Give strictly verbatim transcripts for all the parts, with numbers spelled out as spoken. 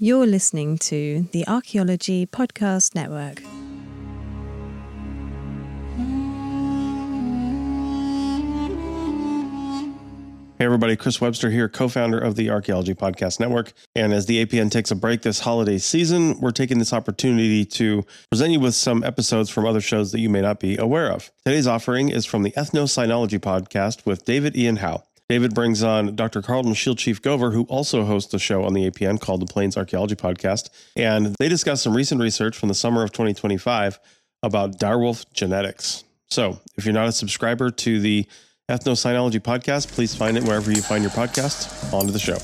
You're listening to the Archaeology Podcast Network. Hey everybody, Chris Webster here, co-founder of the Archaeology Podcast Network. And as the A P N takes a break this holiday season, we're taking this opportunity to present you with some episodes from other shows that you may not be aware of. Today's offering is from the Ethnocynology Podcast with David Ian Howe. David brings on Doctor Carlton Shield Chief Gover, who also hosts a show on the A P N called the Plains Archaeology Podcast. And they discuss some recent research from the summer of twenty twenty-five about direwolf genetics. So if you're not a subscriber to the Ethnocynology Podcast, please find it wherever you find your podcasts. On to the show.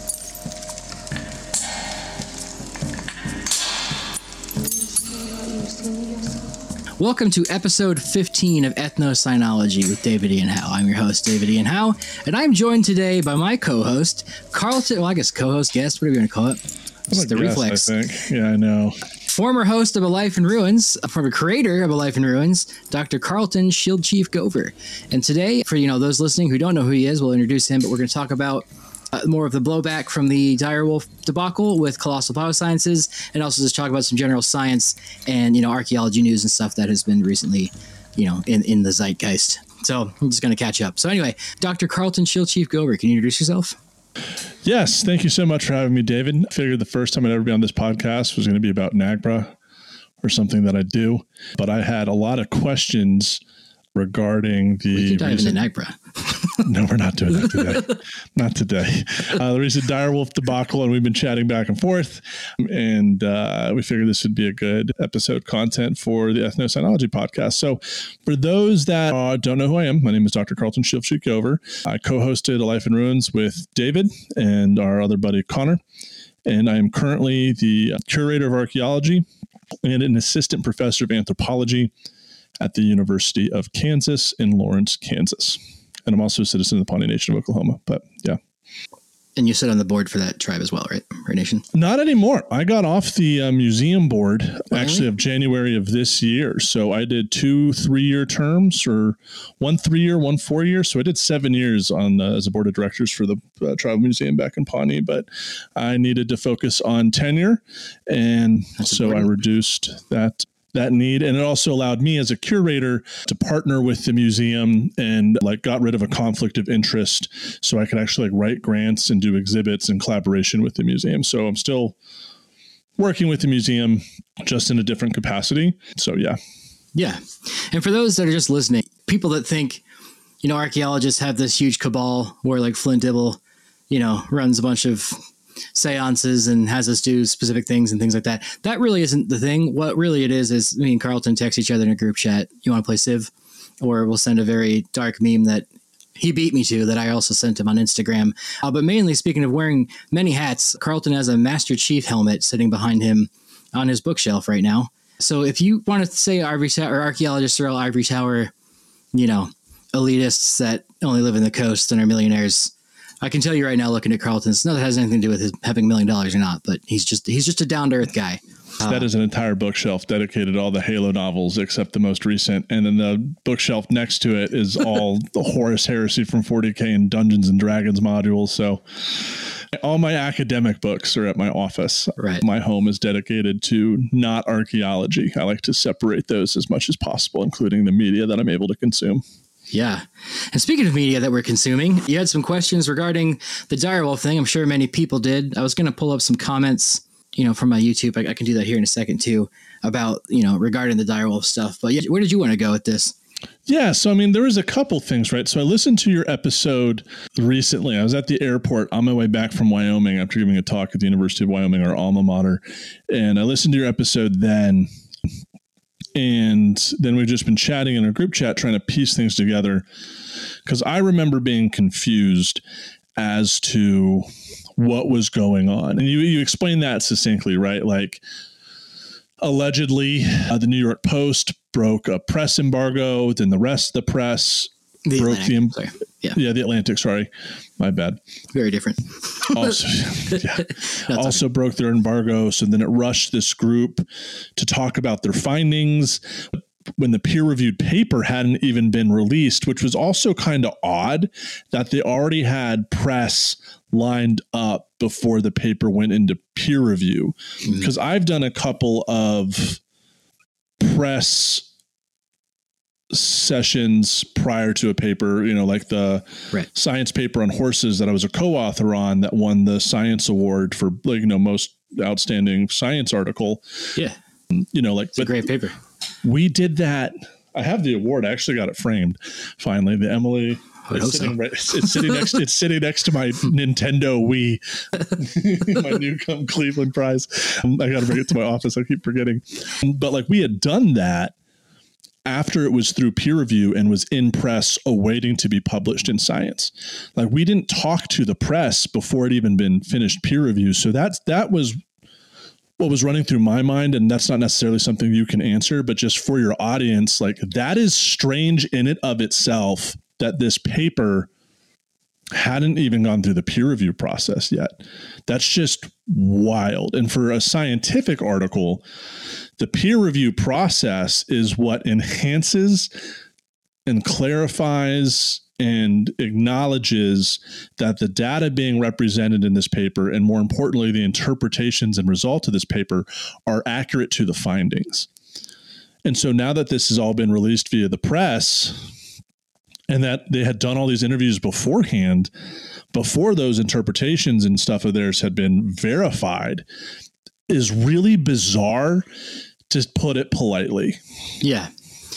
Welcome to episode fifteen of Ethnocynology with David Ian Howe. I'm your host, David Ian Howe, and I'm joined today by my co-host, Carlton, well, I guess co-host, guest, whatever you want to call it. It's the guest, reflex. I think. Yeah, I know. Former host of A Life in Ruins, former creator of A Life in Ruins, Doctor Carlton Shield Chief Gover. And today, for you know those listening who don't know who he is, we'll introduce him, but we're going to talk about uh, more of the blowback from the direwolf debacle with Colossal Biosciences, and also just talk about some general science and you know archaeology news and stuff that has been recently, you know, in, in the zeitgeist. So I'm just going to catch up. So anyway, Doctor Carlton Shield Chief Gover, can you introduce yourself? Yes, thank you so much for having me, David. I figured the first time I'd ever be on this podcast was going to be about NAGPRA or something that I do, but I had a lot of questions regarding the we can dive recent... into NAGPRA. No, we're not doing that today. Not today. Uh, the recent direwolf debacle, and we've been chatting back and forth, and uh, we figured this would be a good episode content for the Ethnocynology Podcast. So for those that uh, don't know who I am, my name is Doctor Carlton Shield Chief Gover. I co-hosted A Life in Ruins with David and our other buddy Connor, and I am currently the curator of archaeology and an assistant professor of anthropology at the University of Kansas in Lawrence, Kansas. And I'm also a citizen of the Pawnee Nation of Oklahoma. But yeah. And you sit on the board for that tribe as well, right? Right Nation? Not anymore. I got off the uh, museum board Really? actually of January of this year. So I did two three-year terms, or one three-year, one four-year. So I did seven years on uh, as a board of directors for the uh, Tribal Museum back in Pawnee. But I needed to focus on tenure. And That's so important. I reduced that that need. And it also allowed me as a curator to partner with the museum and like got rid of a conflict of interest so I could actually like write grants and do exhibits in collaboration with the museum. So I'm still working with the museum just in a different capacity. So yeah. Yeah. And for those that are just listening, people that think, you know, archaeologists have this huge cabal where like Flint Dibble, you know, runs a bunch of seances and has us do specific things and things like that. That really isn't the thing. What really it is, is me and Carlton text each other in a group chat. You want to play Civ? Or we'll send a very dark meme that he beat me to that I also sent him on Instagram. Uh, but mainly speaking of wearing many hats, Carlton has a Master Chief helmet sitting behind him on his bookshelf right now. So if you want to say Ivory Tower or archaeologists are all Ivory Tower, you know, elitists that only live in the coast and are millionaires, I can tell you right now, looking at Carlton, it's not that has anything to do with his having a million dollars or not, but he's just he's just a down to earth guy. Uh, that is an entire bookshelf dedicated to all the Halo novels except the most recent, and then the bookshelf next to it is all the Horus Heresy from forty K and Dungeons and Dragons modules. So all my academic books are at my office. Right. My home is dedicated to not archaeology. I like to separate those as much as possible, including the media that I'm able to consume. Yeah. And speaking of media that we're consuming, you had some questions regarding the direwolf thing. I'm sure many people did. I was going to pull up some comments, you know, from my YouTube. I, I can do that here in a second too, about, you know, regarding the direwolf stuff. But yeah, where did you want to go with this? Yeah. So, I mean, there was a couple things, right? So I listened to your episode recently. I was at the airport on my way back from Wyoming after giving a talk at the University of Wyoming, our alma mater. And I listened to your episode then. And then we've just been chatting in our group chat, trying to piece things together. Because I remember being confused as to what was going on. And you, you explained that succinctly, right? Like, allegedly, uh, the New York Post broke a press embargo. Then the rest of the press the broke Atlantic, the... sorry. Yeah. yeah, the Atlantic, sorry. My bad. Very different. Also, yeah. also okay. broke their embargo. So then it rushed this group to talk about their findings. when the peer-reviewed paper hadn't even been released, which was also kind of odd that they already had press lined up before the paper went into peer review. Because mm-hmm. I've done a couple of press sessions prior to a paper, you know, like the right. science paper on horses that I was a co-author on that won the science award for, like, you know, most outstanding science article. Yeah. You know, like, it's a great paper. We did that. I have the award. I actually got it framed finally. The Emily, it's sitting, so. right, it's sitting next, it's sitting next to my Nintendo Wii, my Newcomb Cleveland prize. Um, I got to bring it to my office. I keep forgetting. But like, we had done that after it was through peer review and was in press awaiting to be published in Science. Like, we didn't talk to the press before it even been finished peer review. So that's, that was what was running through my mind. And that's not necessarily something you can answer, but just for your audience, like, that is strange in it of itself that this paper hadn't even gone through the peer review process yet. That's just wild. And for a scientific article, the peer review process is what enhances and clarifies and acknowledges that the data being represented in this paper, and more importantly, the interpretations and results of this paper, are accurate to the findings. And so now that this has all been released via the press, and that they had done all these interviews beforehand, before those interpretations and stuff of theirs had been verified, is really bizarre, to put it politely. Yeah,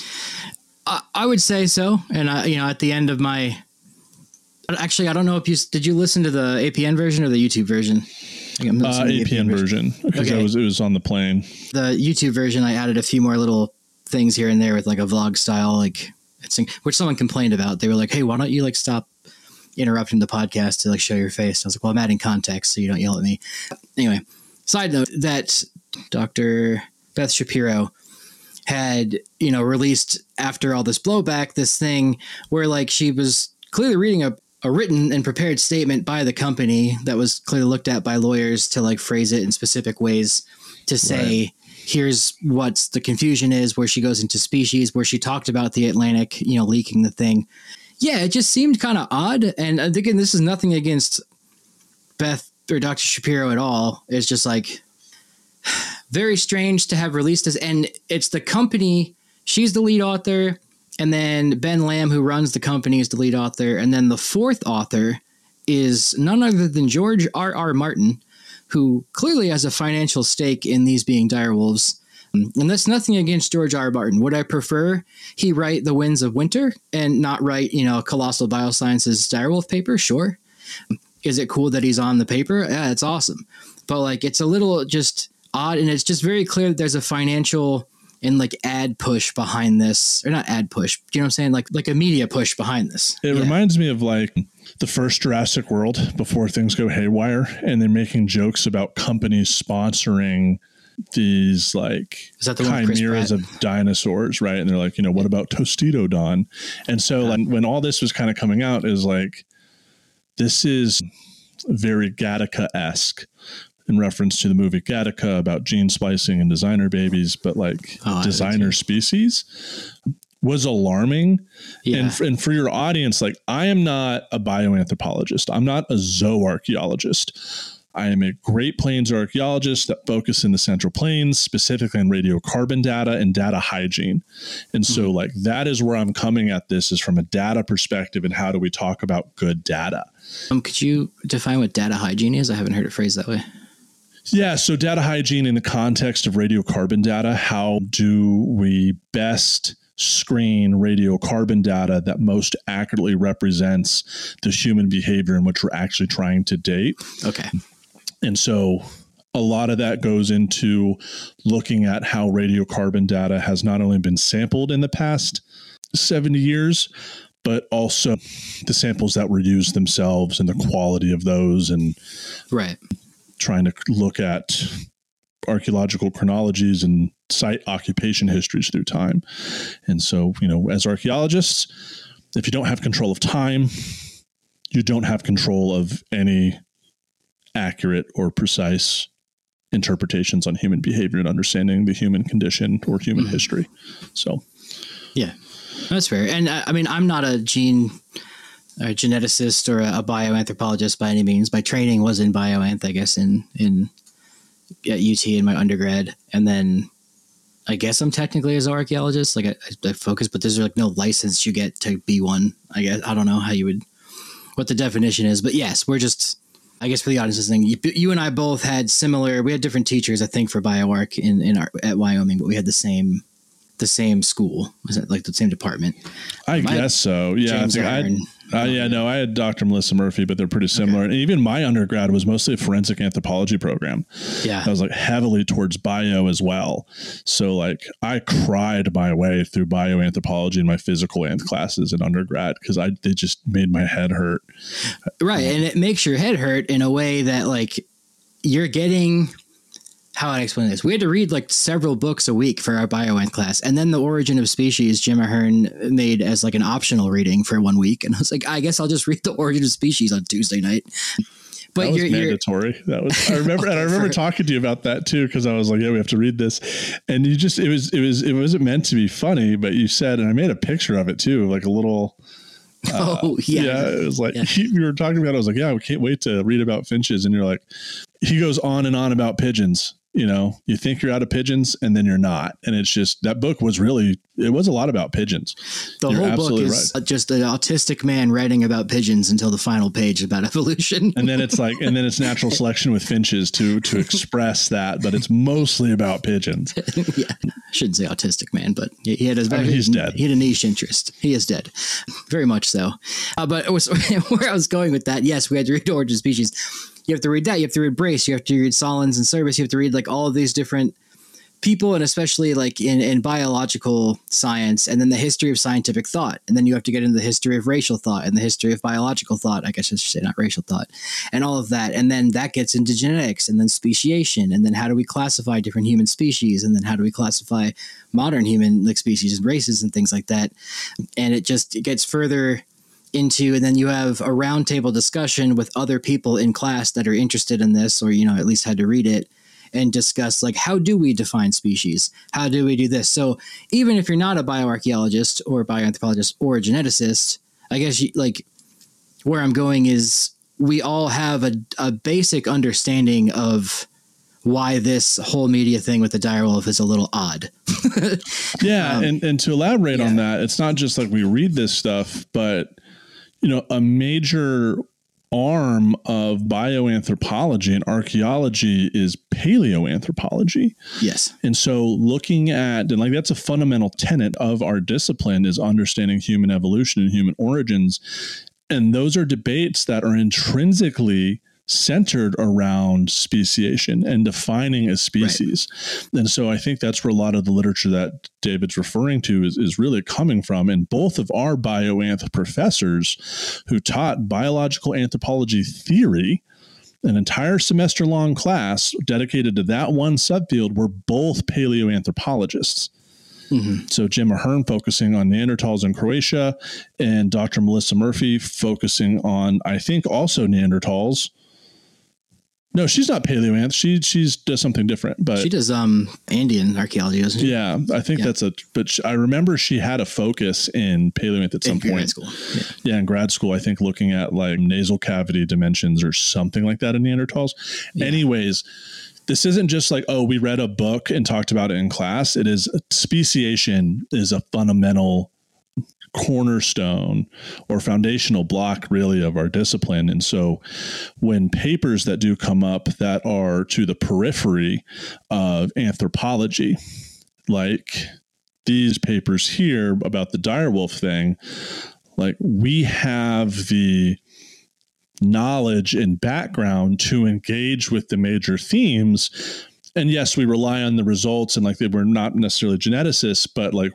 I, I would say so. And I, you know, at the end of my, actually, I don't know if you did you listen to the A P N version or the YouTube version? I think I'm uh, A P N version, because okay. I was it was on the plane. The YouTube version, I added a few more little things here and there with like a vlog style, like. It's, which someone complained about. They were like, hey, why don't you like stop interrupting the podcast to like show your face? I was like, well, I'm adding context so you don't yell at me. Anyway, side note that Doctor Beth Shapiro had, you know, released after all this blowback, this thing where like she was clearly reading a, a written and prepared statement by the company that was clearly looked at by lawyers to like phrase it in specific ways to say, right. Here's what the confusion is, where she goes into species, where she talked about the Atlantic, you know, leaking the thing. Yeah, it just seemed kind of odd. And again, this is nothing against Beth or Doctor Shapiro at all. It's just like very strange to have released this. And it's the company. She's the lead author. And then Ben Lamb, who runs the company, is the lead author. And then the fourth author is none other than George R. R. Martin, who clearly has a financial stake in these being direwolves. And that's nothing against George R. R. Martin. Would I prefer he write The Winds of Winter and not write, you know, a Colossal Biosciences direwolf paper? Sure. Is it cool that he's on the paper? Yeah, it's awesome. But like, it's a little just odd, and it's just very clear that there's a financial and like ad push behind this, or not ad push, you know what I'm saying? Like, like a media push behind this. It yeah. reminds me of like the first Jurassic World before things go haywire, and they're making jokes about companies sponsoring these like Is that the chimeras of dinosaurs, right? And they're like, you know, what about Tostito-Don? And so like when all this was kind of coming out, is like, this is very Gattaca-esque in reference to the movie Gattaca about gene splicing and designer babies, but like oh, designer species was alarming. Yeah. And, and for your audience, like, I am not a bioanthropologist. I'm not a zooarchaeologist. I am a Great Plains archaeologist that focus in the Central Plains, specifically on radiocarbon data and data hygiene. And so mm-hmm. like, that is where I'm coming at this, is from a data perspective, and how do we talk about good data? Um, could you define what data hygiene is? I haven't heard it phrased that way. Yeah. So data hygiene in the context of radiocarbon data, how do we best screen radiocarbon data that most accurately represents the human behavior in which we're actually trying to date? Okay. And so a lot of that goes into looking at how radiocarbon data has not only been sampled in the past seventy years, but also the samples that were used themselves and the quality of those, and right. trying to look at archaeological chronologies and site occupation histories through time. And so, you know, as archaeologists, if you don't have control of time, you don't have control of any accurate or precise interpretations on human behavior and understanding the human condition or human mm-hmm. history. So Yeah, that's fair. And I, I mean, I'm not a gene a geneticist or a, a bioanthropologist by any means. My training was in bioanth, I guess, in, in at U T in my undergrad. And then I guess I'm technically as an archaeologist, like I, I focus, but there's like no license you get to be one. I guess, I don't know how you would, what the definition is, but yes, we're just, I guess for the audience listening, you, you and I both had similar, we had different teachers, I think, for bioarch in, in our, at Wyoming, but we had the same, the same school. Was it like the same department? I um, guess I so. Yeah. James I think I, uh, yeah, no, I had Doctor Melissa Murphy, but they're pretty similar. Okay. And even my undergrad was mostly a forensic anthropology program. Yeah. I was like heavily towards bio as well. So like I cried my way through bioanthropology in my physical anth classes in undergrad because I it just made my head hurt. Right. Um, and it makes your head hurt in a way that like you're getting... How I explain this? We had to read like several books a week for our bioanth class, and then The Origin of Species, Jim Ahern made as like an optional reading for one week, and I was like, I guess I'll just read The Origin of Species on Tuesday night. But that was you're, mandatory. You're... That was I remember, okay, and I remember for... talking to you about that too, because I was like, yeah, we have to read this, and you just it was it was it wasn't meant to be funny, but you said, and I made a picture of it too, like a little. Uh, oh yeah, yeah. It was like yeah. he, we were talking about it. I was like, yeah, we can't wait to read about finches, and you're like, he goes on and on about pigeons. You know, you think you're out of pigeons and then you're not. And it's just, that book was really, it was a lot about pigeons. The you're whole book is right. just an autistic man writing about pigeons until the final page about evolution. And then it's like, and then it's natural selection with finches to, to express that, but it's mostly about pigeons. Yeah. I shouldn't say autistic man, but he had a, I mean, he's he, dead. He had a niche interest. He is dead. Very much so. Uh, but it was, where I was going with that, yes, we had to read Origin of Species. You have to read that. You have to read Brace. You have to read Solons and Service. You have to read like all of these different people, and especially like in, in biological science, and then the history of scientific thought. And then you have to get into the history of racial thought and the history of biological thought. I guess I should say not racial thought, and all of that. And then that gets into genetics and then speciation. And then how do we classify different human species? And then how do we classify modern human like species and races and things like that? And it just it gets further into, and then you have a roundtable discussion with other people in class that are interested in this, or, you know, at least had to read it and discuss like, how do we define species? How do we do this? So even if you're not a bioarchaeologist or bioanthropologist or a geneticist, I guess you, like where I'm going is we all have a, a basic understanding of why this whole media thing with the direwolf is a little odd. yeah. Um, and, and to elaborate yeah. on that, it's not just like we read this stuff, but you know, a major arm of bioanthropology and archaeology is paleoanthropology. Yes. And so looking at, and like that's a fundamental tenet of our discipline, is understanding human evolution and human origins. And those are debates that are intrinsically centered around speciation and defining a species. Right. And so I think that's where a lot of the literature that David's referring to is, is really coming from. And both of our bioanth professors who taught biological anthropology theory, an entire semester long class dedicated to that one subfield, were both paleoanthropologists. Mm-hmm. So Jim Ahern focusing on Neanderthals in Croatia, and Doctor Melissa Murphy focusing on, I think, also Neanderthals. No, she's not paleoanth. She she's does something different, but she does um Andean archaeology, doesn't she? Yeah, I think yeah. that's a. But she, I remember she had a focus in paleoanth at some in point. Grad school. Yeah. yeah, in grad school, I think looking at like nasal cavity dimensions or something like that in Neanderthals. Yeah. Anyways, this isn't just like, oh, we read a book and talked about it in class. It is speciation is a fundamental cornerstone or foundational block really of our discipline. And so when papers that do come up that are to the periphery of anthropology, like these papers here about the direwolf thing, like we have the knowledge and background to engage with the major themes. And yes, we rely on the results, and like they were not necessarily geneticists, but like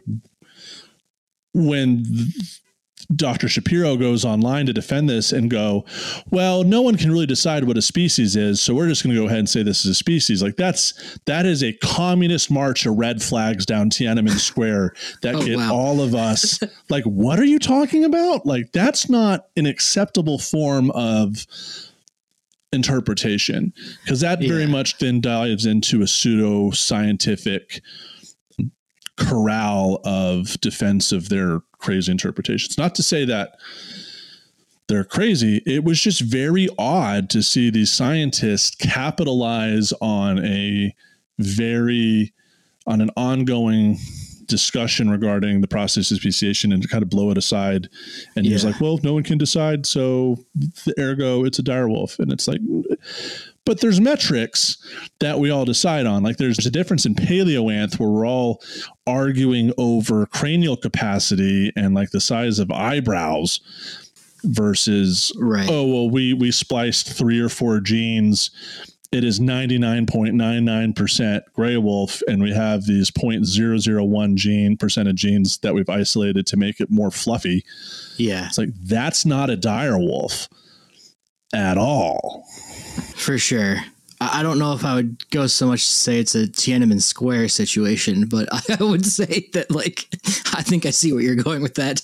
when Doctor Shapiro goes online to defend this and go, well, no one can really decide what a species is, so we're just going to go ahead and say this is a species. Like that's, that is a communist march of red flags down Tiananmen Square that oh, get wow. all of us like, what are you talking about? Like, that's not an acceptable form of interpretation, because that yeah. very much then dives into a pseudo scientific corral of defense of their crazy interpretations. Not to say that they're crazy. It was just very odd to see these scientists capitalize on a very, on an ongoing discussion regarding the process of speciation and to kind of blow it aside. And yeah. he was like, well, no one can decide. So ergo it's a direwolf. And it's like, but there's metrics that we all decide on. Like there's a difference in paleoanth where we're all arguing over cranial capacity and like the size of eyebrows versus, right. oh, well, we, we spliced three or four genes. It is ninety-nine point nine nine percent gray wolf, and we have these zero point zero zero one gene percent of genes that we've isolated to make it more fluffy. Yeah. It's like, that's not a dire wolf at all. For sure. I don't know if I would go so much to say it's a Tiananmen Square situation, but I would say that, like, I think I see where you're going with that.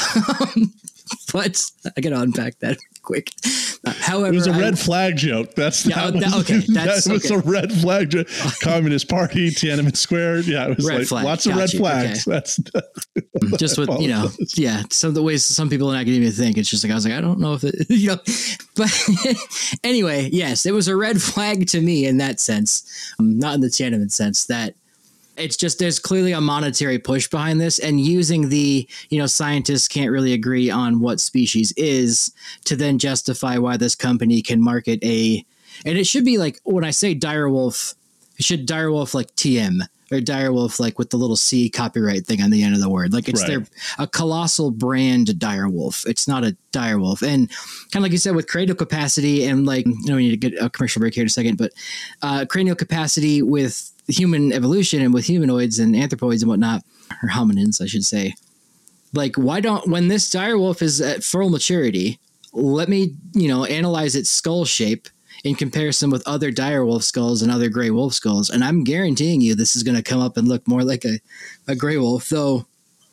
But I gotta unpack that quick. Uh, however, it was a red I, flag joke. That's yeah, that was, that, okay. That's that was okay. a red flag joke. Communist Party, Tiananmen Square. Yeah, it was red like flag. lots of Got red you. flags. Okay. That's just with you know, yeah. Some of the ways some people in academia think, it's just like I was like, I don't know if it, you know, but anyway, yes, it was a red flag to me in that sense, um, not in the Tiananmen sense that. It's just there's clearly a monetary push behind this, and using the, you know, scientists can't really agree on what species is to then justify why this company can market a, and it should be like, when I say direwolf, it should direwolf like T M or direwolf like with the little C copyright thing on the end of the word. Like it's right. their a colossal brand direwolf. It's not a direwolf. And kind of like you said with cranial capacity and like, you know, we need to get a commercial break here in a second, but uh, cranial capacity with human evolution and with humanoids and anthropoids and whatnot, or hominins, I should say. Like, why don't, when this direwolf is at full maturity, let me, you know, analyze its skull shape in comparison with other direwolf skulls and other gray wolf skulls. And I'm guaranteeing you this is going to come up and look more like a, a gray wolf, though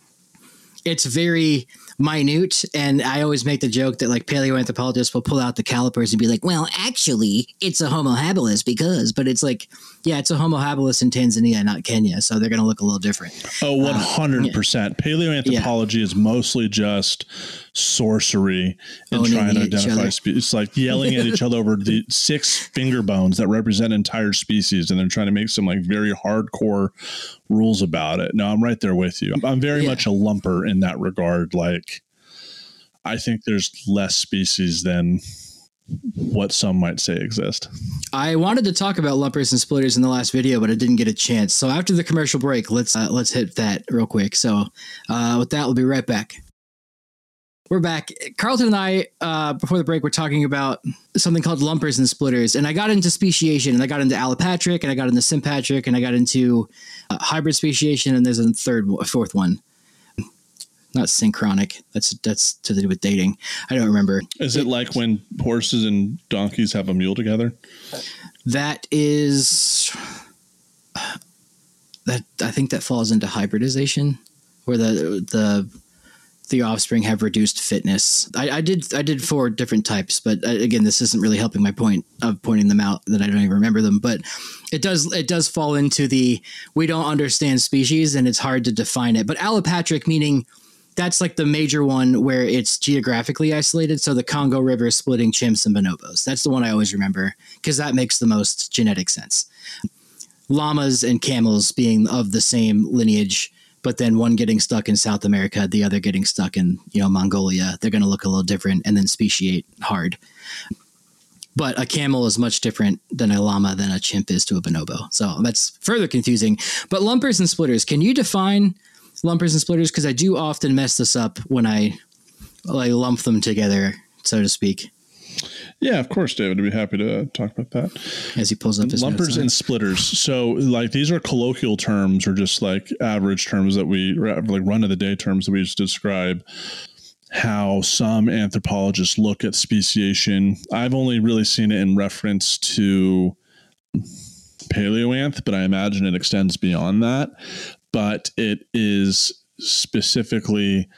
it's very minute. And I always make the joke that like paleoanthropologists will pull out the calipers and be like, well, actually it's a Homo habilis because, but it's like, yeah, it's a Homo habilis in Tanzania, not Kenya. So they're going to look a little different. Oh, one hundred percent. Uh, yeah. Paleoanthropology yeah. is mostly just sorcery and Owning trying to identify species. It's like yelling at each other over the six finger bones that represent entire species. And they're trying to make some like very hardcore rules about it. No, I'm right there with you. I'm, I'm very yeah. much a lumper in that regard. Like, I think there's less species than what some might say exist. I wanted to talk about lumpers and splitters in the last video, but I didn't get a chance. So after the commercial break, let's uh, let's hit that real quick. So uh, with that, we'll be right back. We're back. Carlton and I, uh, before the break, we're talking about something called lumpers and splitters. And I got into speciation, and I got into allopatric, and I got into sympatric, and I got into uh, hybrid speciation, and there's a third, a fourth one. Not synchronic. That's that's to do with dating. I don't remember. Is it, it like when horses and donkeys have a mule together? That is that. I think that falls into hybridization, where the the the offspring have reduced fitness. I, I did I did four different types, but uh, again, this isn't really helping my point of pointing them out that I don't even remember them. But it does it does fall into the we don't understand species and it's hard to define it. But allopatric, meaning that's like the major one where it's geographically isolated. So the Congo River splitting chimps and bonobos. That's the one I always remember because that makes the most genetic sense. Llamas and camels being of the same lineage, but then one getting stuck in South America, the other getting stuck in, you know, Mongolia. They're going to look a little different and then speciate hard. But a camel is much different than a llama than a chimp is to a bonobo. So that's further confusing. But lumpers and splitters, can you define lumpers and splitters? Because I do often mess this up when I, I lump them together, so to speak. Yeah, of course, David. I'd be happy to talk about that. As he pulls up his lumpers notes, and splitters. So, like, these are colloquial terms or just like average terms that we like run of the day terms that we just describe how some anthropologists look at speciation. I've only really seen it in reference to paleoanth, but I imagine it extends beyond that. But it is specifically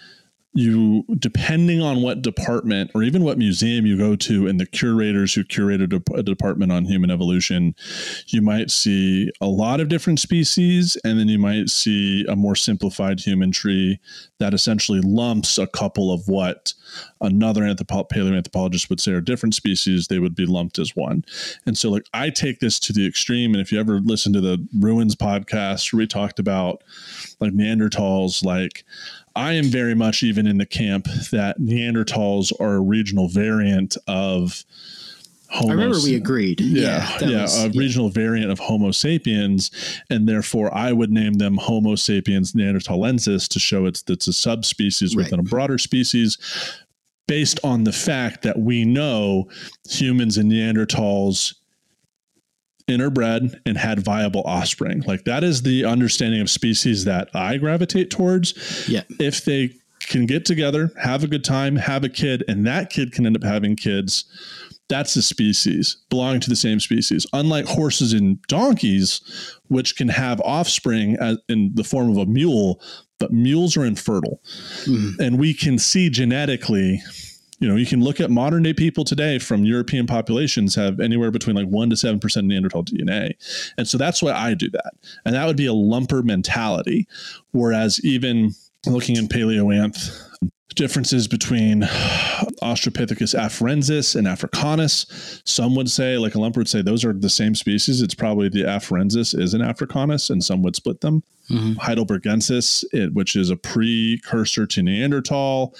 you, depending on what department or even what museum you go to and the curators who curated a, a department on human evolution, you might see a lot of different species, and then you might see a more simplified human tree that essentially lumps a couple of what another anthropo- paleoanthropologist would say are different species. They would be lumped as one. And so like I take this to the extreme. And if you ever listen to the Ruins podcast where we talked about like Neanderthals, like I am very much even in the camp that Neanderthals are a regional variant of Homo. I remember we agreed. Yeah, yeah, yeah, was, a yeah. regional variant of Homo sapiens, and therefore I would name them Homo sapiens neanderthalensis to show it's it's a subspecies Right. within a broader species, based on the fact that we know humans and Neanderthals interbred and had viable offspring. Like that is the understanding of species that I gravitate towards. Yeah. If they can get together, have a good time, have a kid, and that kid can end up having kids, that's a species belonging to the same species. Unlike horses and donkeys, which can have offspring as, in the form of a mule, but mules are infertile. Mm-hmm. And we can see genetically, you know, you can look at modern day people today from European populations have anywhere between like one to seven percent Neanderthal D N A. And so that's why I do that. And that would be a lumper mentality. Whereas even looking in Paleoanth, differences between Australopithecus afarensis and Africanus. Some would say, like a lumper would say, those are the same species. It's probably the afarensis is an Africanus, and some would split them. Mm-hmm. Heidelbergensis, it, which is a precursor to Neanderthal,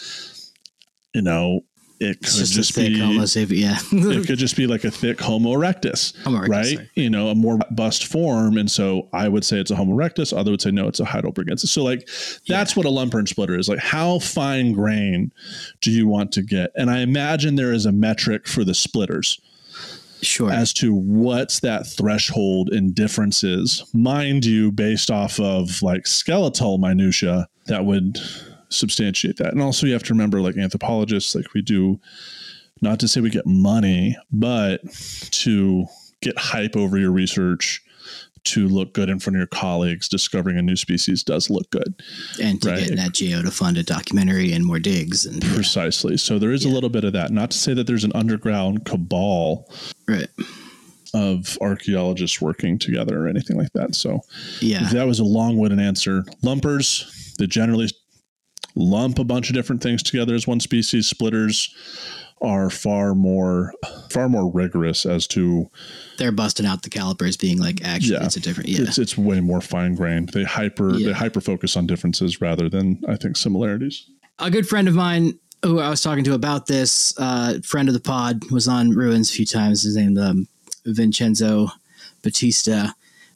you know, it could just, just thick be, Homo sapien, yeah. it could just be like a thick Homo erectus, Homo erectus, right? sorry. You know, a more bust form. And so I would say it's a Homo erectus. Other would say, no, it's a Heidelbergensis. So like, that's yeah. what a lumper and splitter is. Like, how fine grain do you want to get? And I imagine there is a metric for the splitters. Sure. As to what's that threshold in differences, mind you, based off of like skeletal minutia that would substantiate that. And also you have to remember, like anthropologists, like we do, not to say we get money, but to get hype over your research, to look good in front of your colleagues. Discovering a new species does look good. And to right? get Nat Geo to fund a documentary and more digs. And Precisely. Yeah. So there is yeah. a little bit of that. Not to say that there's an underground cabal right. of archaeologists working together or anything like that. So yeah, that was a long-winded answer. Lumpers, they generally lump a bunch of different things together as one species. Splitters are far more far more rigorous as to they're busting out the calipers, being like, actually yeah, it's a different yeah it's, it's way more fine grained. They hyper yeah. they hyper focus on differences rather than, I think, similarities. A good friend of mine who I was talking to about this, uh friend of the pod, was on Ruins a few times. His name um, Vincenzo Batista,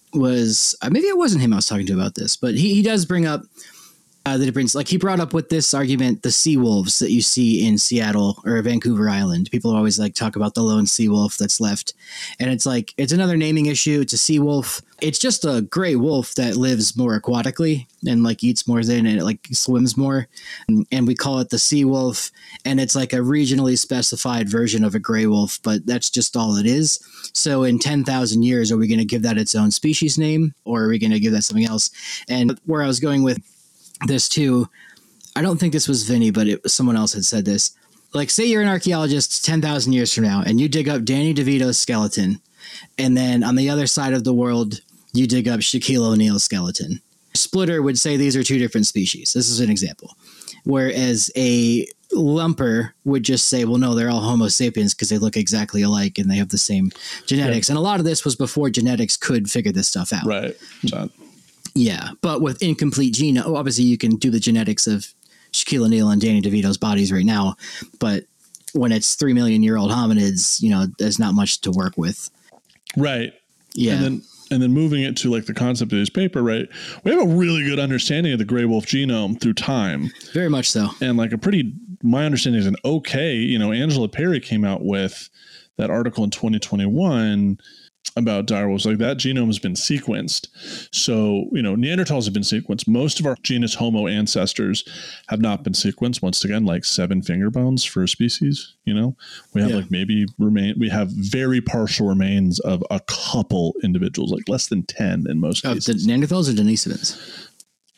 was uh, maybe it wasn't him I was talking to about this, but he, he does bring up Uh, the difference, like he brought up with this argument, the sea wolves that you see in Seattle or Vancouver Island. People always like talk about the lone sea wolf that's left. And it's like, it's another naming issue. It's a sea wolf. It's just a gray wolf that lives more aquatically and like eats more than and it like swims more. And, and we call it the sea wolf. And it's like a regionally specified version of a gray wolf, but that's just all it is. So in ten thousand years, are we going to give that its own species name, or are we going to give that something else? And where I was going with this too, I don't think this was Vinny, but it was someone else had said this. Like, say you're an archaeologist ten thousand years from now and you dig up Danny DeVito's skeleton, and then on the other side of the world you dig up Shaquille O'Neal's skeleton. Splitter would say these are two different species. This is an example. Whereas a lumper would just say, well, no, they're all Homo sapiens because they look exactly alike and they have the same genetics. Yeah. And a lot of this was before genetics could figure this stuff out. Right. So, yeah, but with incomplete genome, obviously you can do the genetics of Shaquille O'Neal and Danny DeVito's bodies right now, but when it's three million year old hominids, you know, there's not much to work with. Right. Yeah. And then, and then moving it to like the concept of this paper, right? We have a really good understanding of the gray wolf genome through time. Very much so. And like a pretty, my understanding is an okay, you know, Angela Perry came out with that article in twenty twenty-one about direwolves. Like, that genome has been sequenced. So, you know, Neanderthals have been sequenced. Most of our genus Homo ancestors have not been sequenced. Once again, like seven finger bones for a species, you know, we have yeah. like maybe remain, we have very partial remains of a couple individuals, like less than ten in most oh, cases. The Neanderthals or Denisovans?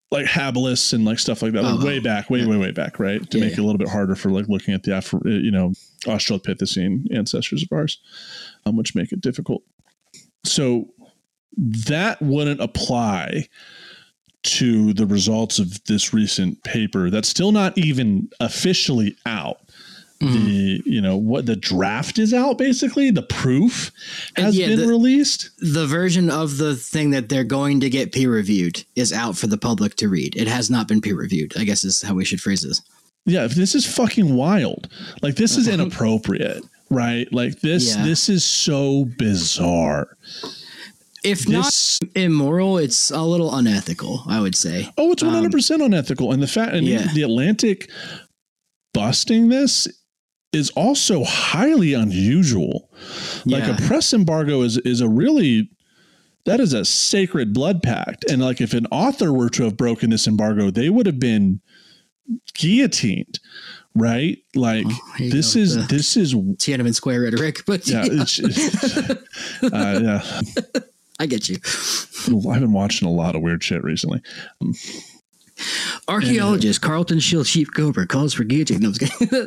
like habilis and like stuff like that, like oh, way back, way, yeah. way, way back, right? To yeah, make yeah. it a little bit harder for like looking at the, Afro, you know, Australopithecine ancestors of ours, um, which make it difficult. So that wouldn't apply to the results of this recent paper. That's still not even officially out. Mm. The, you know, what the draft is out, basically the proof has yeah, been the, released. The version of the thing that they're going to get peer reviewed is out for the public to read. It has not been peer reviewed, I guess is how we should phrase this. Yeah. This is fucking wild. Like this is inappropriate, right? Like this, yeah. this is so bizarre. If this, not immoral, it's a little unethical, I would say. Oh, it's one hundred percent um, unethical. And the fact, and yeah. the Atlantic busting this is also highly unusual. Yeah. Like a press embargo is, is a really, that is a sacred blood pact. And like if an author were to have broken this embargo, they would have been guillotined. Right? Like oh, this is, the this is Tiananmen Square rhetoric, but yeah, yeah. It's, it's, uh, yeah. I get you. I've been watching a lot of weird shit recently. Um, Archaeologist and, uh, Carlton Shield Sheep Cobra calls for guillotine. No,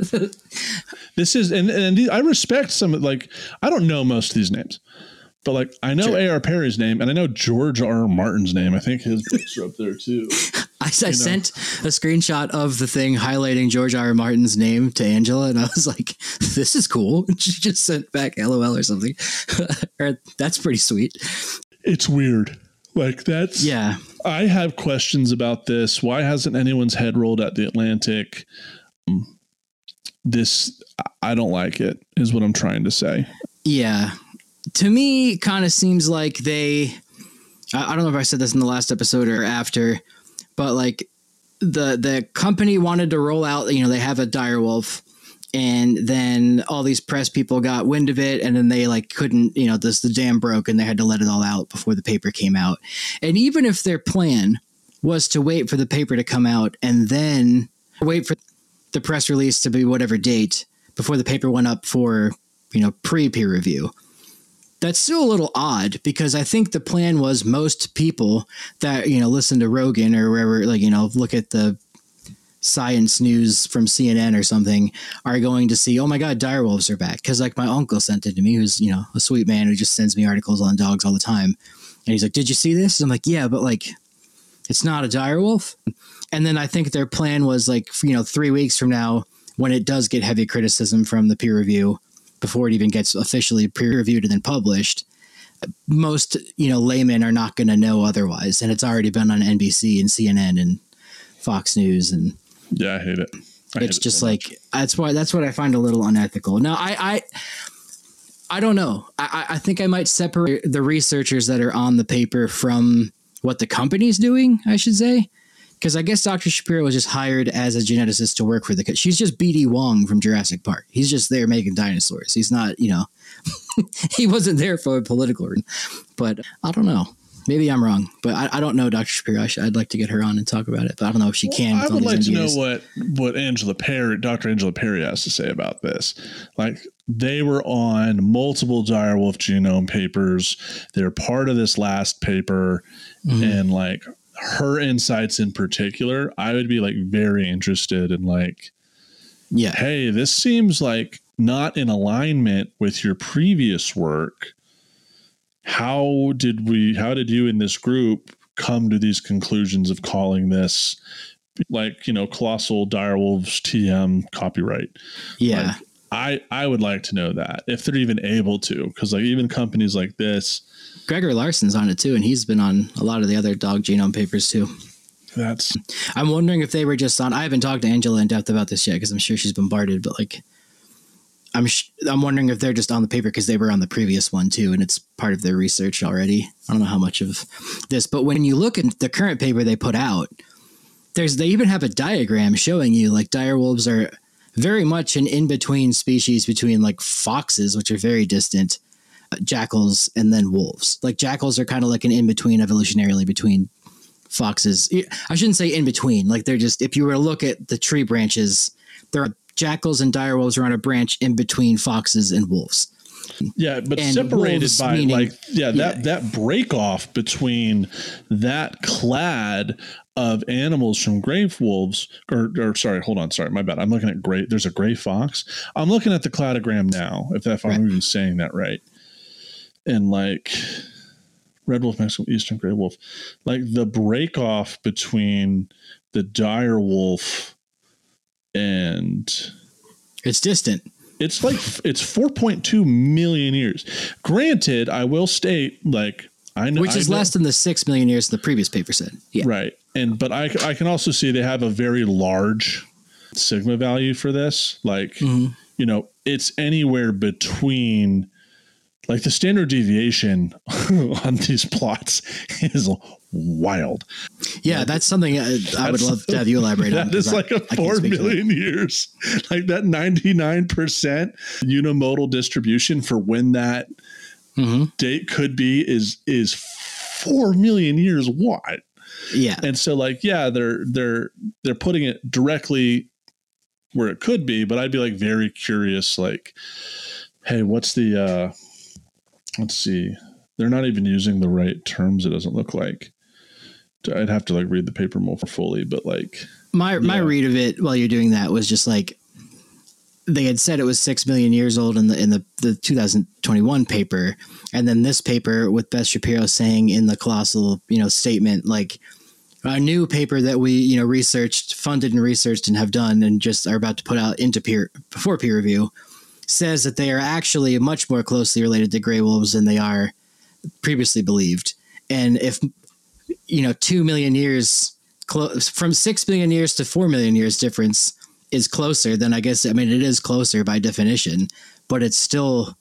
this is, and, and I respect some, like, I don't know most of these names, but like, I know sure. A R Perry's name and I know George R. R. Martin's name. I think his books are up there too. I, I sent a screenshot of the thing highlighting George R. R. Martin's name to Angela, and I was like, this is cool. She just sent back LOL or something. Or, that's pretty sweet. It's weird. Like that's, yeah. I have questions about this. Why hasn't anyone's head rolled at the Atlantic? Um, this, I don't like it, is what I'm trying to say. Yeah. To me, kind of seems like they, I, I don't know if I said this in the last episode or after, but like the the company wanted to roll out, you know, they have a direwolf, and then all these press people got wind of it, and then they like couldn't, you know, this the dam broke and they had to let it all out before the paper came out. And even if their plan was to wait for the paper to come out and then wait for the press release to be whatever date before the paper went up for, you know, pre-peer review, that's still a little odd, because I think the plan was most people that, you know, listen to Rogan or wherever, like, you know, look at the science news from C N N or something, are going to see, oh my God, direwolves are back. Cause like my uncle sent it to me, who's, you know, a sweet man who just sends me articles on dogs all the time. And he's like, did you see this? And I'm like, yeah, but like, it's not a direwolf. And then I think their plan was like, you know, three weeks from now, when it does get heavy criticism from the peer review, before it even gets officially peer reviewed and then published, most, you know, laymen are not going to know otherwise. And it's already been on N B C and C N N and Fox News. And yeah, I hate it. I it's hate just it so like, much. that's why, that's what I find a little unethical. Now, I, I, I don't know. I, I think I might separate the researchers that are on the paper from what the company's doing, I should say. Because I guess Doctor Shapiro was just hired as a geneticist to work for the... She's just B D Wong from Jurassic Park. He's just there making dinosaurs. He's not, you know... he wasn't there for a political reason. But I don't know. Maybe I'm wrong. But I, I don't know Doctor Shapiro. I should, I'd like to get her on and talk about it. But I don't know if she well, can. I would like to know what, what Angela Perry, Doctor Angela Perry has to say about this. Like, they were on multiple direwolf genome papers. They're part of this last paper. Mm-hmm. And, like... her insights in particular, I would be like very interested in like, yeah, hey, this seems like not in alignment with your previous work. How did we, how did you in this group come to these conclusions of calling this like, you know, colossal direwolves T M copyright? Yeah. Like, I, I would like to know that if they're even able to, because like even companies like this, Gregor Larson's on it too, and he's been on a lot of the other dog genome papers too. That's. I'm wondering if they were just on. I haven't talked to Angela in depth about this yet because I'm sure she's bombarded. But like, I'm sh- I'm wondering if they're just on the paper because they were on the previous one too, and it's part of their research already. I don't know how much of this, but when you look at the current paper they put out, there's they even have a diagram showing you like direwolves are very much an in-between species between like foxes, which are very distant, jackals, and then wolves. Like jackals are kind of like an in-between evolutionarily between foxes. I shouldn't say in between, like they're just, if you were to look at the tree branches, there are jackals and direwolves are on a branch in between foxes and wolves. Yeah, but And separated wolves by meaning- like yeah, that yeah. that break off between that clad of animals from gray wolves or, or sorry, hold on, sorry, my bad. I'm looking at gray. There's a gray fox. I'm looking at the cladogram now, if, if I'm Right. even saying that right. And like red wolf, Mexican, eastern gray wolf, like the break off between the dire wolf and It's distant. it's like it's four point two million years. Granted, I will state like I know Which is I know, less than the six million years the previous paper said. Yeah. right. And but I I can also see they have a very large sigma value for this. Like Mhm. you know, it's anywhere between like the standard deviation on these plots is wild. Yeah, that's something I, I would love to have you elaborate on. That is 'cause I- like a I can't four speak to that. million years. Like that ninety-nine percent unimodal distribution for when that Mhm. date could be is is four million years wide. Yeah. And so like, yeah, they're they're they're putting it directly where it could be, but I'd be like very curious, like, hey, what's the uh let's see. They're not even using the right terms, it doesn't look like. I'd have to like read the paper more fully, but like My my Yeah. read of it while you're doing that was just like they had said it was six million years old in the in the, the two thousand twenty-one paper, and then this paper with Beth Shapiro saying in the colossal you know statement like a new paper that we you know researched, funded and researched and have done and just are about to put out into peer before peer review says that they are actually much more closely related to gray wolves than they are previously believed, and if you know two million years. Close from six million years to four million years difference is closer, then I guess I mean it is closer by definition, but it's still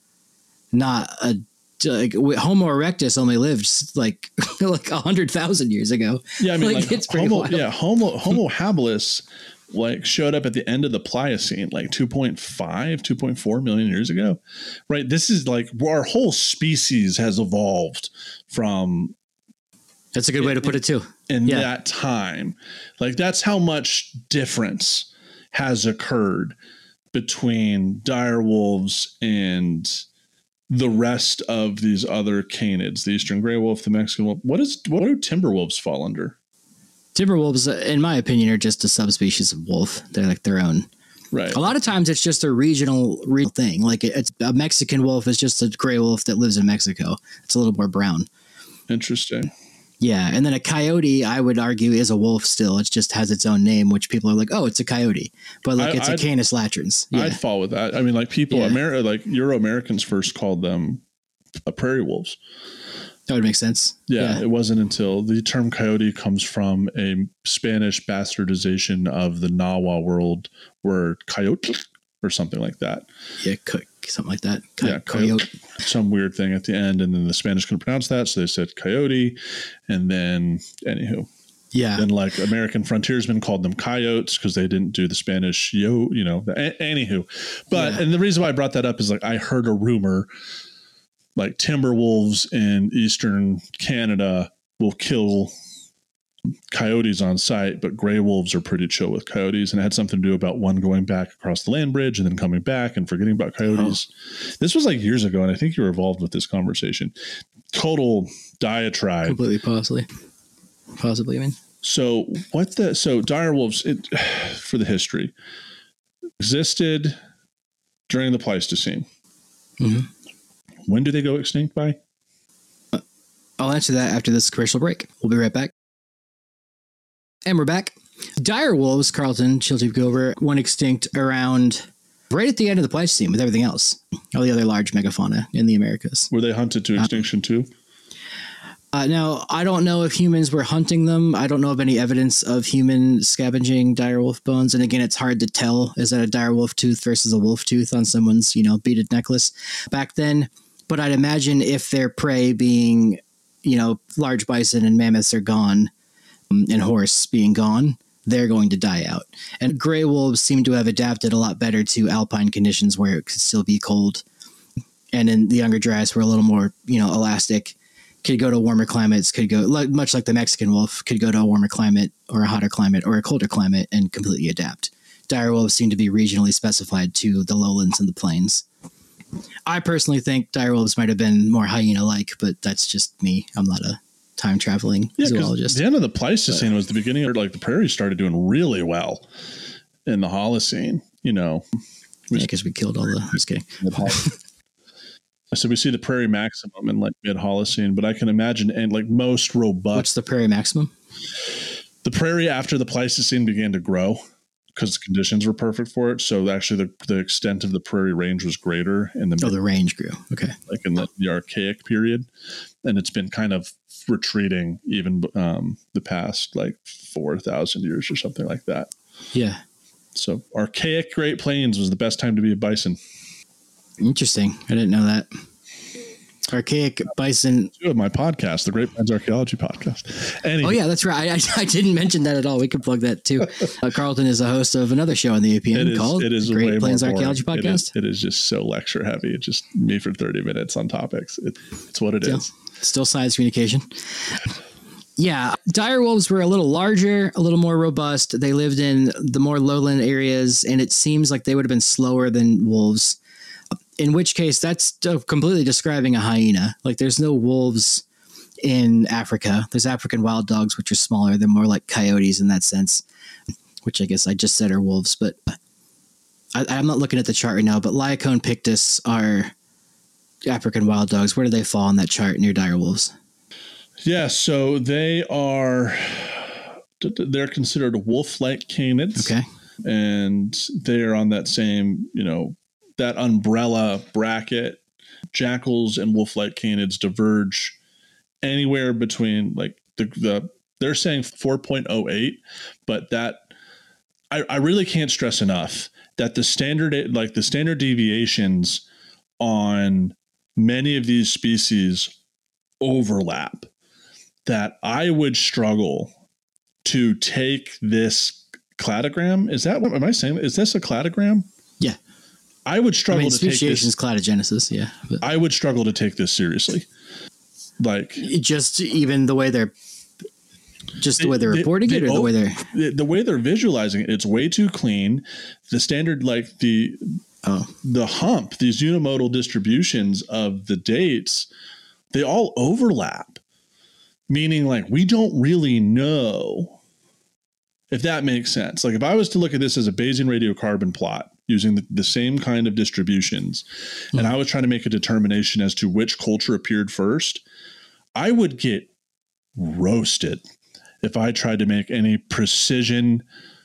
not a like Homo erectus only lived like like a hundred thousand years ago. yeah, I mean Like, like, it's pretty Homo wild. yeah, Homo Homo habilis like showed up at the end of the Pliocene like two point five, two point four million years ago. Right? This is like our whole species has evolved from That's a good way to put it too. in Yeah. that time. Like that's how much difference has occurred between dire wolves and the rest of these other canids, the eastern gray wolf, the Mexican wolf. What is what do timber wolves fall under? Timberwolves, in my opinion, are just a subspecies of wolf. They're like their own. Right. A lot of times it's just a regional regional thing. Like it- it's a Mexican wolf is just a gray wolf that lives in Mexico. It's a little more brown. Interesting. Yeah, and then a coyote, I would argue, is a wolf still. It just has its own name, which people are like, oh, it's a coyote. But like, I- it's I'd- a Canis latrans. Yeah, I'd fall with that. I mean, like people, Yeah. Ameri- like Euro Americans first called them uh, prairie wolves. that would make sense. Yeah, it wasn't until the term coyote comes from a Spanish bastardization of the Nahua world word coyote or something like that. yeah, co- something like that. Co- Yeah, coyote. Some weird thing at the end, and then the Spanish couldn't pronounce that, so they said coyote. And then, anywho, Yeah, then like American frontiersmen called them coyotes because they didn't do the Spanish yo, you know. A- anywho, but Yeah. and the reason why I brought that up is like I heard a rumor, like timber wolves in eastern Canada will kill coyotes on sight, but gray wolves are pretty chill with coyotes, and it had something to do about one going back across the land bridge and then coming back and forgetting about coyotes. Oh. This was like years ago, and I think you were involved with this conversation. Total diatribe. completely possibly. Possibly, I mean. So what the so dire wolves it, for the history existed during the Pleistocene. Mhm. When do they go extinct by? I'll answer that after this commercial break. We'll be right back. And we're back. Dire wolves, Carlton, Chiltube Gover, went extinct around right at the end of the Pleistocene with everything else, all the other large megafauna in the Americas. Were they hunted to extinction too? Uh, now, I don't know if humans were hunting them. I don't know of any evidence of human scavenging dire wolf bones. And again, it's hard to tell. Is that a dire wolf tooth versus a wolf tooth on someone's, you know, beaded necklace back then? But I'd imagine if their prey being, you know, large bison and mammoths are gone, um, and horse being gone, they're going to die out. And gray wolves seem to have adapted a lot better to alpine conditions where it could still be cold. And in the Younger Dryas were a little more, you know, elastic. Could go to warmer climates, could go like, much like the Mexican wolf, could go to a warmer climate or a hotter climate or a colder climate and completely adapt. Dire wolves seem to be regionally specified to the lowlands and the plains. I personally think direwolves might have been more hyena-like, but that's just me. I'm not a time traveling yeah, zoologist. The end of the Pleistocene but, was the beginning of like the prairie started doing really well in the Holocene. You know, yeah, because we killed all the. Just kidding. So we see the prairie maximum in like mid Holocene, but I can imagine and like most robust. What's the prairie maximum? The prairie after the Pleistocene began to grow because the conditions were perfect for it. So actually the, the extent of the prairie range was greater in the oh, mid, the range grew. Okay. Like in the, the Archaic period. And it's been kind of retreating even um, the past like four thousand years or something like that. Yeah. So Archaic Great Plains was the best time to be a bison. Interesting. I didn't know that. Archaic bison. Two of my podcast, the Great Plains Archaeology Podcast. Anyway. Oh yeah, that's right. I, I, I didn't mention that at all. We could plug that too. Uh, Carlton is a host of another show on the A P N it is, called it is Great Plains Archaeology boring. Podcast. It is, it is just so lecture heavy. It's just me for thirty minutes on topics. It, it's what it still, is. Still science communication. Yeah, dire wolves were a little larger, a little more robust. They lived in the more lowland areas, and it seems like they would have been slower than wolves. In which case, that's completely describing a hyena. Like, there's no wolves in Africa. There's African wild dogs, which are smaller. They're more like coyotes in that sense, which I guess I just said are wolves. But I, I'm not looking at the chart right now, but Laocoon pictus are African wild dogs. Where do they fall on that chart near dire wolves? Yeah, so they are, they're considered wolf-like canids. Okay. And they're on that same, you know, that umbrella bracket. Jackals and wolf-like canids diverge anywhere between like the, the they're saying four point oh eight, but that I, I really can't stress enough that the standard, like the standard deviations on many of these species overlap, that I would struggle to take this cladogram. Is that what am I saying? Is this a cladogram? Yeah. I would struggle I mean, to take this. Speciation's cladogenesis, yeah. But. I would struggle to take this seriously. Like just even the way they're just the way they're they, reporting they, it or they, the way they're the, the way they're visualizing it, it's way too clean. The standard, like the oh the hump, these unimodal distributions of the dates, they all overlap. Meaning like we don't really know if that makes sense. Like if I was to look at this as a Bayesian radiocarbon plot using the, the same kind of distributions, mm-hmm. and I was trying to make a determination as to which culture appeared first, I would get roasted if I tried to make any precision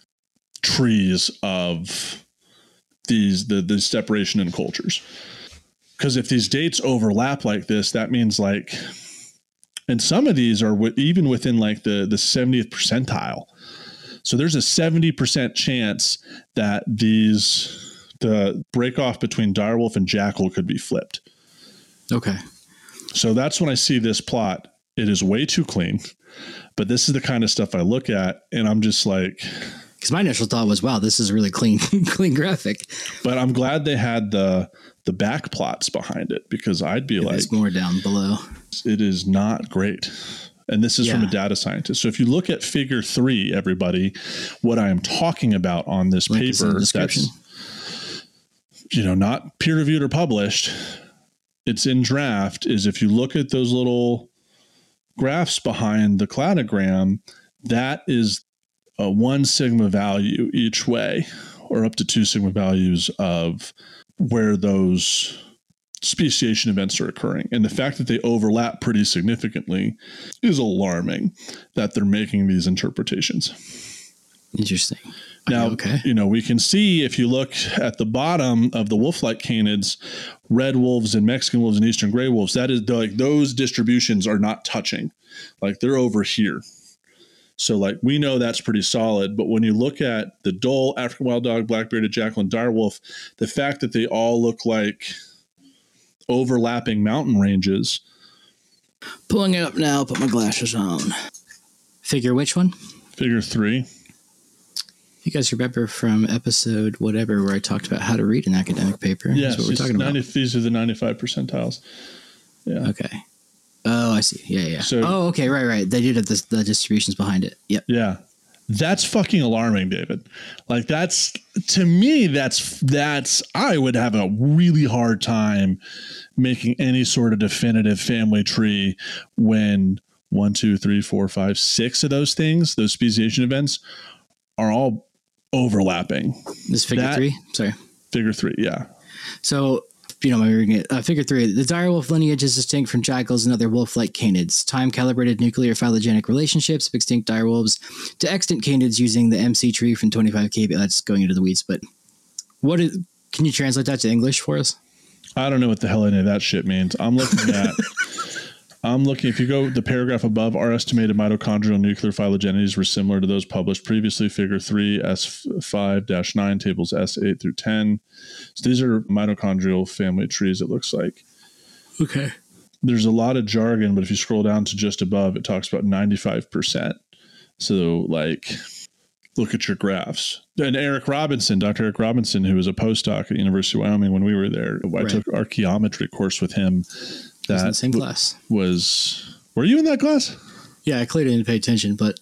trees of these the, the separation in cultures. Because if these dates overlap like this, that means like, and some of these are w- even within like the, the seventieth percentile. So there's a seventy percent chance that these, the break off between direwolf and jackal could be flipped. Okay. So that's when I see this plot. It is way too clean, but this is the kind of stuff I look at and I'm just like, because my initial thought was, wow, this is a really clean, clean graphic. But I'm glad they had the, the back plots behind it because I'd be it like, it's more down below. It is not great. And this is yeah. from a data scientist. So if you look at figure three, everybody, what I am talking about on this Link paper, that's, you know, not peer reviewed or published, it's in draft, is if you look at those little graphs behind the cladogram, that is a one sigma value each way, or up to two sigma values of where those speciation events are occurring. And the fact that they overlap pretty significantly is alarming that they're making these interpretations. Interesting. Now, okay. you know, we can see if you look at the bottom of the wolf-like canids, red wolves and Mexican wolves and eastern gray wolves, that is like those distributions are not touching. Like they're over here. So like we know that's pretty solid, but when you look at the Dole, African wild dog, black-bearded jackal, and direwolf, the fact that they all look like overlapping mountain ranges. Pulling it up now, put my glasses on. Figure which one? Figure three. You guys remember from episode whatever where I talked about how to read an academic paper? Yeah, that's what we're talking ninety, about. These are the ninety-five percentiles. Yeah. Okay. Oh, I see. Yeah, yeah. So, oh, okay. Right, right. They did have the, the distributions behind it. Yep. Yeah. That's fucking alarming, David. Like that's, to me, that's, that's, I would have a really hard time making any sort of definitive family tree when one, two, three, four, five, six of those things, those speciation events are all overlapping. This figure that, three? Sorry. Figure three, yeah. So, you know, I'm reading it. Uh, figure three. The direwolf lineage is distinct from jackals and other wolf-like canids. Time-calibrated nuclear phylogenetic relationships of extinct direwolves to extant canids using the M C tree from twenty-five K B. That's going into the weeds, but what is? Can you translate that to English for us? I don't know what the hell any of that shit means. I'm looking at. I'm looking, if you go the paragraph above, our estimated mitochondrial nuclear phylogeneties were similar to those published previously, figure three, S five dash nine, tables S eight through ten. So these are mitochondrial family trees, it looks like. Okay. There's a lot of jargon, but if you scroll down to just above, it talks about ninety-five percent. So, like, look at your graphs. And Eric Robinson, Doctor Eric Robinson, who was a postdoc at the University of Wyoming when we were there, I Right. took archaeometry course with him. That in the same class. Was, were you in that class? Yeah, I clearly didn't pay attention, but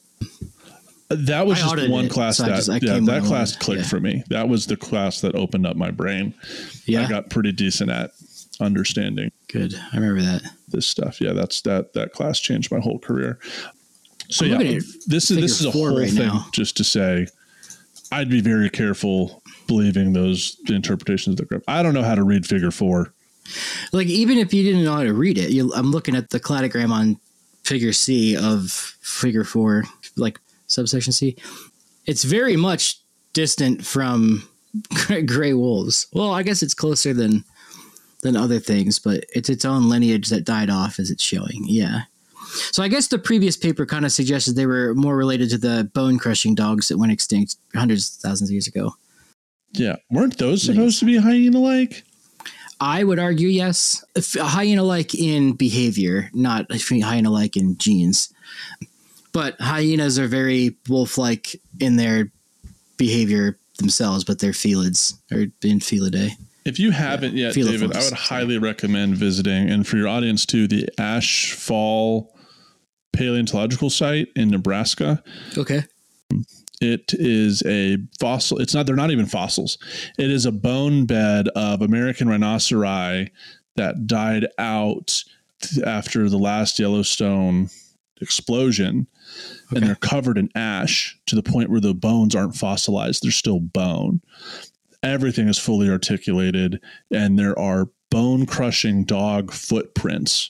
that was I just one it, class so that just, yeah, that when class I clicked yeah. for me. That was the class that opened up my brain. Yeah, I got pretty decent at understanding. Good, I remember that. This stuff. Yeah, that's that. That class changed my whole career. So I'm yeah, looking at this is this is a whole right thing. now. Just to say, I'd be very careful believing those interpretations of the graph. I don't know how to read figure four. Like, even if you didn't know how to read it, you, I'm looking at the cladogram on figure C of figure four, like subsection C. It's very much distant from gray wolves. Well, I guess it's closer than than other things, but it's its own lineage that died off as it's showing. Yeah. So I guess the previous paper kind of suggested they were more related to the bone-crushing dogs that went extinct hundreds of thousands of years ago. Yeah, weren't those supposed to be hyena-like? I would argue yes. Hyena-like in behavior, not hyena-like in genes. But hyenas are very wolf-like in their behavior themselves, but they're felids, or in felidae. If you haven't yeah, yet, David, I would highly recommend visiting, and for your audience too, the Ash Fall Paleontological Site in Nebraska. Okay. It is a fossil. It's not, they're not even fossils. It is a bone bed of American rhinoceri that died out after the last Yellowstone explosion. Okay. And they're covered in ash to the point where the bones aren't fossilized. They're still bone. Everything is fully articulated, and there are bone crushing dog footprints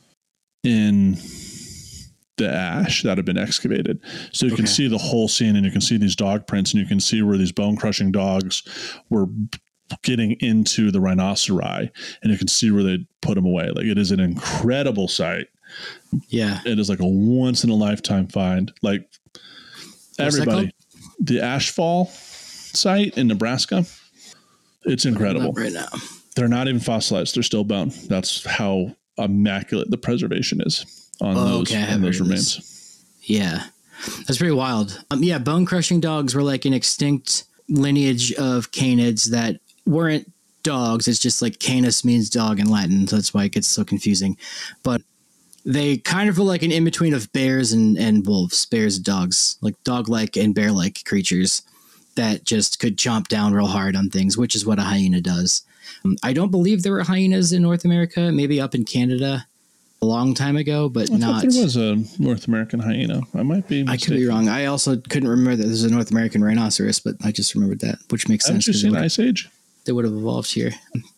in the ash that have been excavated. So you okay. can see the whole scene, and you can see these dog prints, and you can see where these bone crushing dogs were getting into the rhinoceri, and you can see where they put them away. Like, it is an incredible sight. Yeah. It is like a once in a lifetime find. Like, What's everybody, the Ashfall site in Nebraska, it's incredible right now. They're not even fossilized. They're still bone. That's how immaculate the preservation is on oh, those, okay. on those remains. Yeah. That's pretty wild. Um, yeah. Bone crushing dogs were like an extinct lineage of canids that weren't dogs. It's just like canis means dog in Latin. So that's why it gets so confusing. But they kind of were like an in-between of bears and, and wolves, bears and dogs, like dog-like and bear-like creatures that just could chomp down real hard on things, which is what a hyena does. Um, I don't believe there were hyenas in North America, maybe up in Canada a long time ago, but I not. There was a North American hyena. I might be mistaken. I could be wrong. I also couldn't remember that there's a North American rhinoceros, but I just remembered that, which makes Haven't sense. Have you seen Ice Age? They would have evolved here.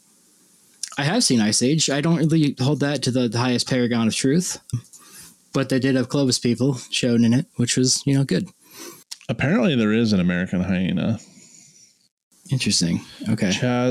I have seen Ice Age. I don't really hold that to the, the highest paragon of truth, but they did have Clovis people shown in it, which was, you know, good. Apparently there is an American hyena. Interesting. Okay.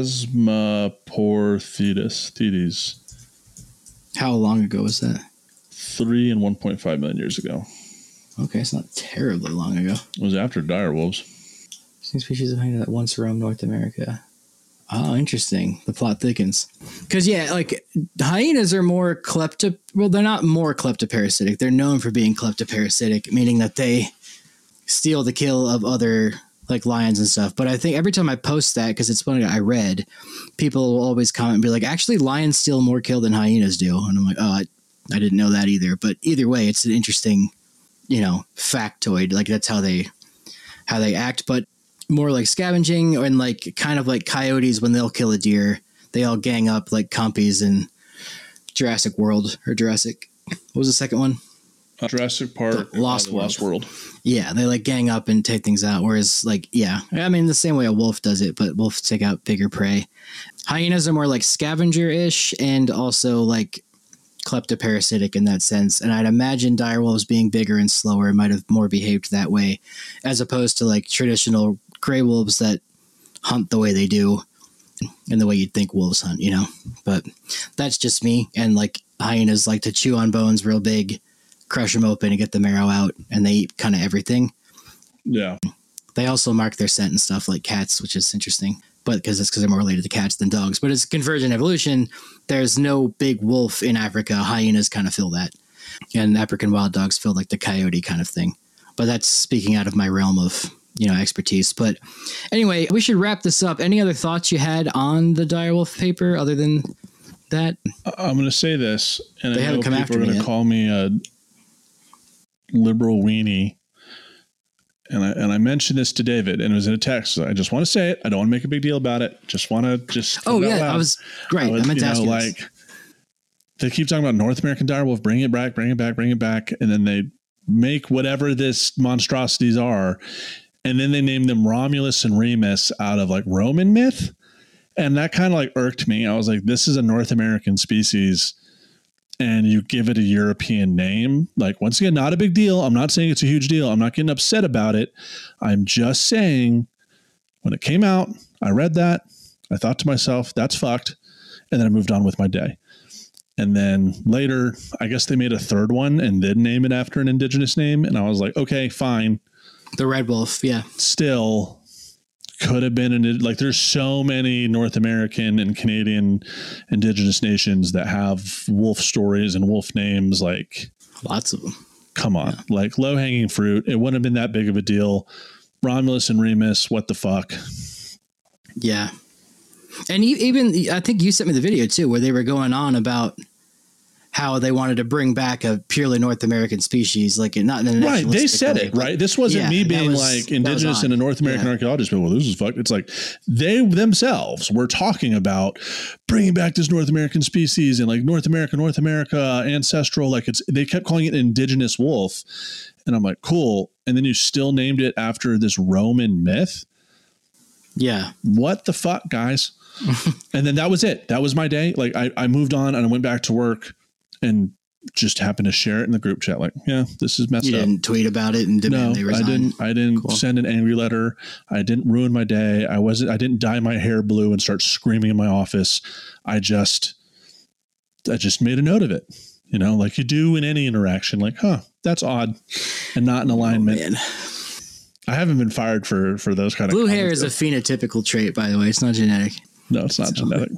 Chasmoporthetus. Thetis. How long ago was that? Three and one point five million years ago. Okay, it's not terribly long ago. It was after direwolves. Same species of hyena that once roamed North America. Oh, interesting. The plot thickens. Because, yeah, like, hyenas are more klepto... Well, they're not more kleptoparasitic. They're known for being kleptoparasitic, meaning that they steal the kill of other, like, lions and stuff. But I think every time I post that, because it's one I read, people will always comment and be like, actually, lions steal more kill than hyenas do. And I'm like, oh, I, I didn't know that either. But either way, it's an interesting, you know, factoid. Like, that's how they how they act, but more like scavenging and like kind of like coyotes when they'll kill a deer. They all gang up like compies in Jurassic World or Jurassic. What was the second one? Uh, Jurassic Park, The Lost uh, the Lost World. Yeah, they like gang up and take things out. Whereas, like, yeah, I mean, the same way a wolf does it, but wolves take out bigger prey. Hyenas are more like scavenger-ish and also like kleptoparasitic in that sense. And I'd imagine direwolves being bigger and slower might have more behaved that way, as opposed to like traditional gray wolves that hunt the way they do and the way you'd think wolves hunt, you know. But that's just me. And like hyenas like to chew on bones real big, crush them open and get the marrow out, and they eat kind of everything. Yeah. They also mark their scent and stuff like cats, which is interesting, but because it's because they're more related to cats than dogs. But it's convergent evolution. There's no big wolf in Africa. Hyenas kind of fill that, and African wild dogs fill like the coyote kind of thing. But that's speaking out of my realm of, you know, expertise. But anyway, we should wrap this up. Any other thoughts you had on the direwolf paper other than that? I'm going to say this, and They I haven't know come people after are me going to yet. call me a liberal weenie. And I and I mentioned this to David, and it was in a text. So I just want to say it. I don't want to make a big deal about it. Just want to just. Oh put it out yeah, loud. I was great. I, was, meant to you ask know, you this. like they keep talking about North American direwolf, bring it back, bring it back, bring it back, and then they make whatever this monstrosities are, and then they name them Romulus and Remus out of like Roman myth, and that kind of like irked me. I was like, this is a North American species, and you give it a European name. Like, once again, not a big deal. I'm not saying it's a huge deal. I'm not getting upset about it. I'm just saying when it came out, I read that. I thought to myself, that's fucked. And then I moved on with my day. And then later, I guess they made a third one and then name it after an indigenous name. And I was like, okay, fine. The red wolf, yeah. Still could have been an, like, there's so many North American and Canadian indigenous nations that have wolf stories and wolf names. Like, Lots of them. come on, yeah. Like low hanging fruit. It wouldn't have been that big of a deal. Romulus and Remus, what the fuck? Yeah. And even, I think you sent me the video too, where they were going on about how they wanted to bring back a purely North American species, like not in a right. They said way, it right. This wasn't yeah, me being was, like indigenous and a North American yeah. archaeologist, but well, this is fuck. It's like they themselves were talking about bringing back this North American species and like North America, North America, ancestral. Like it's, they kept calling it indigenous wolf. And I'm like, cool. And then you still named it after this Roman myth. Yeah. What the fuck, guys? And then that was it. That was my day. Like I, I moved on and I went back to work and just happened to share it in the group chat. Like, yeah, this is messed you up. You didn't tweet about it and demand no, they resign? I didn't, I didn't cool. send an angry letter. I didn't ruin my day. I wasn't, I didn't dye my hair blue and start screaming in my office. I just, I just made a note of it, you know, like you do in any interaction, like, huh, that's odd and not in alignment. Oh, man. I haven't been fired for, for those kind blue of blue hair is a phenotypical trait, by the way. It's not genetic. No, it's not so. genetic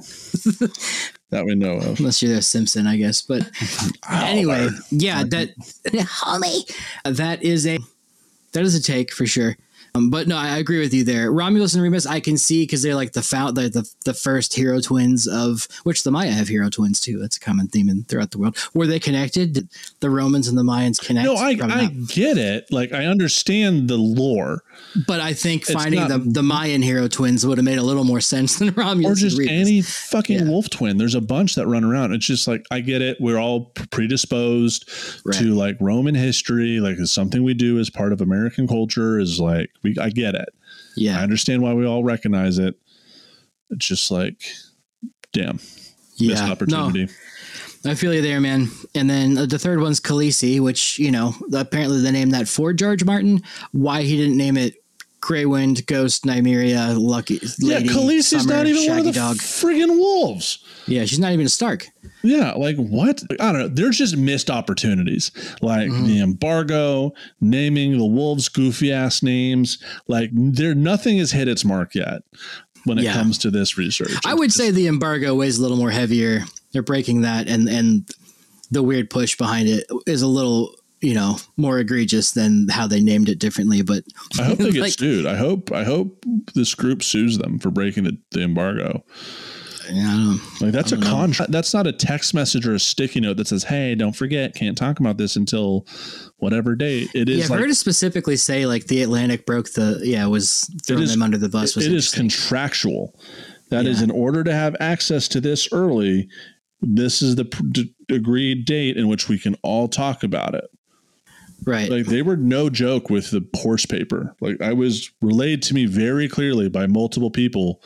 that we know of. Unless you're a Simpson, I guess. But anyway, yeah, that homie, that is a that is a take for sure. Um, but no, I agree with you there. Romulus and Remus, I can see because they're like the, found, the the the first hero twins of which the Maya have hero twins too. That's a common theme in, throughout the world. Were they connected? Did the Romans and the Mayans connect? No, I I get it. Like I understand the lore, but I think finding not, the the Mayan hero twins would have made a little more sense than Romulus or just and Remus. Any fucking yeah. wolf twin. There's a bunch that run around. It's just like I get it. We're all predisposed right. to like Roman history. Like it's something we do as part of American culture. Is like we. I get it. Yeah. I understand why we all recognize it. It's just like, damn, yeah. missed opportunity. No, I feel you there, man. And then uh, the third one's Khaleesi, which, you know, apparently they named that for George Martin. Why he didn't name it Greywind, Ghost, Nymeria, Lucky Lady, yeah, Khaleesi's Summer, not even Shaggy one of the Dog. friggin' wolves. Yeah, she's not even a Stark. Yeah, like what? I don't know. There's just missed opportunities. Like mm-hmm. the embargo, naming the wolves goofy ass names. Like there, nothing has hit its mark yet when it yeah. comes to this research. I would say the embargo weighs a little more heavier. They're breaking that, and and the weird push behind it is a little, you know, more egregious than how they named it differently. But I hope they get like, sued. I hope I hope this group sues them for breaking the, the embargo. Yeah, I don't, like that's I a don't know. contract. That's not a text message or a sticky note that says, "Hey, don't forget, can't talk about this until whatever date." It is. Yeah, I've like, heard it specifically say like the Atlantic broke the yeah was throwing is- them under the bus. Was it is interesting. contractual. That is Yeah. in order to have access to this early. This is the pr- d- agreed date in which we can all talk about it. Right. Like they were no joke with the horse paper. Like I was relayed to me very clearly by multiple people.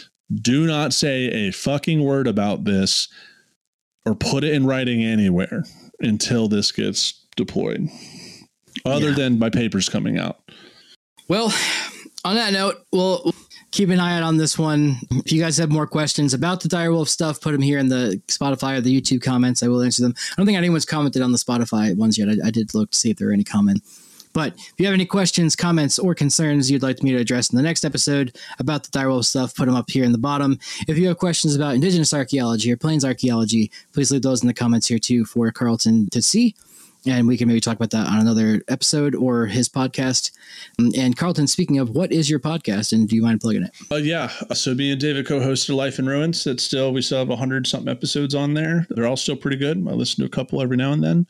Do not say a fucking word about this or put it in writing anywhere until this gets deployed. Other Yeah. than by papers coming out. Well, on that note, we'll keep an eye out on this one. If you guys have more questions about the Direwolf stuff, put them here in the Spotify or the YouTube comments. I will answer them. I don't think anyone's commented on the Spotify ones yet. I, I did look to see if there were any comment. But if you have any questions, comments, or concerns you'd like me to address in the next episode about the Direwolf stuff, put them up here in the bottom. If you have questions about Indigenous archaeology or Plains archaeology, please leave those in the comments here too for Carlton to see. And we can maybe talk about that on another episode or his podcast. Um, And Carlton, speaking of, what is your podcast, and do you mind plugging it? Uh, yeah. So me and David co-hosted Life in Ruins. That's still, we still have a hundred something episodes on there. They're all still pretty good. I listen to a couple every now and then.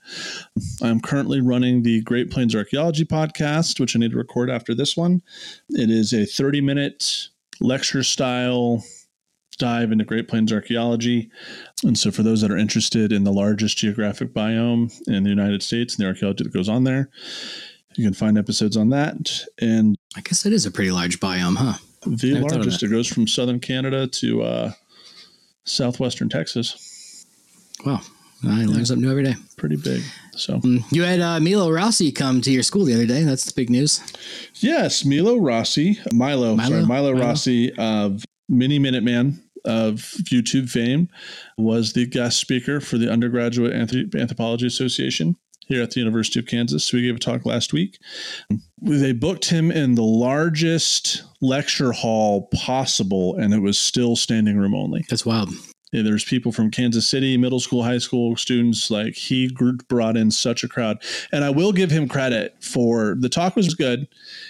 I'm currently running the Great Plains Archaeology podcast, which I need to record after this one. It is a thirty minute lecture style dive into Great Plains archaeology. And so for those that are interested in the largest geographic biome in the United States and the archaeology that goes on there, you can find episodes on that. And I guess it is a pretty large biome, huh? the Never thought of largest, that. it goes from southern Canada to uh, southwestern Texas. Wow. I learn something new every day. Pretty big. So Um, You had uh, Milo Rossi come to your school the other day. That's the big news. yes, Milo Rossi, Milo, Milo? sorry, Milo, Milo. Rossi of Mini Minuteman of YouTube fame was the guest speaker for the Undergraduate Anthrop- Anthropology Association here at the University of Kansas. So we gave a talk last week. They booked him in the largest lecture hall possible, and it was still standing room only. That's wild. Yeah, there's people from Kansas City, middle school, high school students. Like he gr- brought in such a crowd. And I will give him credit for the talk was good.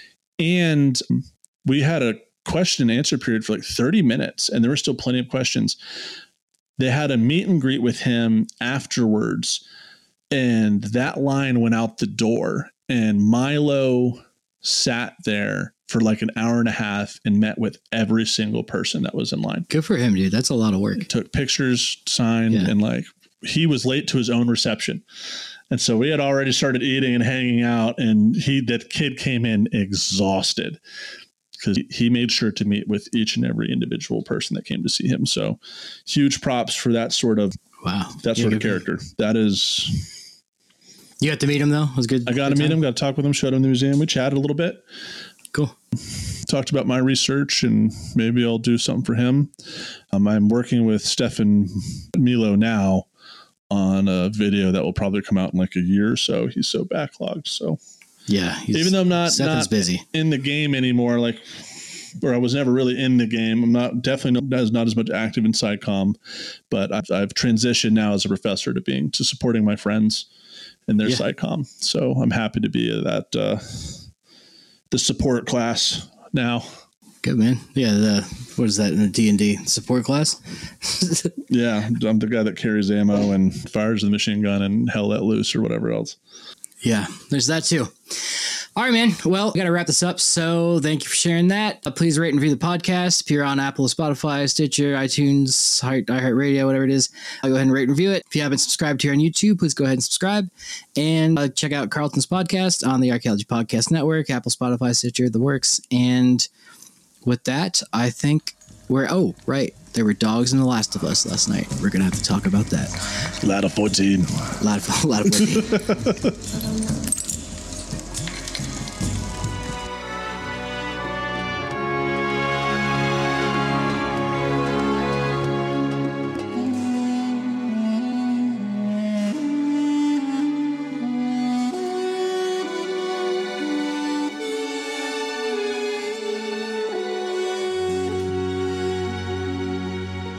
And we had a question and answer period for like thirty minutes, and there were still plenty of questions. They had a meet and greet with him afterwards, and that line went out the door, and Milo sat there for like an hour and a half and met with every single person that was in line. Good for him, dude. That's a lot of work. Took pictures, signed, Yeah. and like he was late to his own reception. And so we had already started eating and hanging out, and he, that kid came in exhausted because he made sure to meet with each and every individual person that came to see him. So huge props for that sort of, Wow. that Yeah, sort of good for him. character. That is, You got to meet him, though? It was good. I got to good meet time? him, got to talk with him, showed him the museum. We chatted a little bit, Cool. talked about my research, and maybe I'll do something for him. Um, I'm working with Stefan Milo now on a video that will probably come out in like a year or so. He's so backlogged. So Yeah. he's- even though I'm not, Stefan's not busy. in the game anymore, like, or I was never really in the game. I'm not definitely not as, not as much active in SciComm, but I've, I've transitioned now as a professor to being, to supporting my friends in their Yeah. SciComm. So I'm happy to be that, uh, the support class now. Good, man. Yeah. The, what is that in the D and D support class? Yeah. I'm the guy that carries ammo and fires the machine gun and hell let loose or whatever else. Yeah, there's that too. All right, man. Well, we got to wrap this up. So thank you for sharing that. Uh, please rate and review the podcast. If you're on Apple, Spotify, Stitcher, iTunes, Heart, iHeartRadio, whatever it is, I'll go ahead and rate and review it. If you haven't subscribed here on YouTube, please go ahead and subscribe. And uh, check out Carlton's podcast on the Archaeology Podcast Network, Apple, Spotify, Stitcher, the works. And with that, I think we're, oh, right. There were dogs in The Last of Us last night. We're going to have to talk about that. Ladder fourteen. A lot of, a lot of work.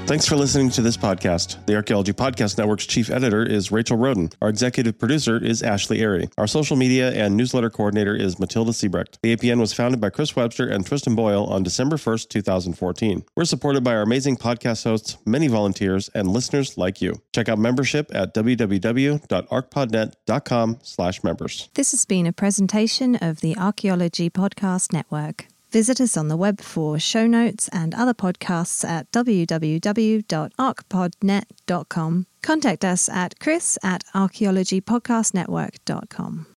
Thanks for listening to this podcast. The Archaeology Podcast Network's chief editor is Rachel Roden. Our executive producer is Ashley Airy. Our social media and newsletter coordinator is Matilda Siebrecht. The A P N was founded by Chris Webster and Tristan Boyle on December first, twenty fourteen. We're supported by our amazing podcast hosts, many volunteers, and listeners like you. Check out membership at www.archpodnet.com slash members. This has been a presentation of the Archaeology Podcast Network. Visit us on the web for show notes and other podcasts at w w w dot arch pod net dot com. Contact us at chris at archaeology podcast network dot com.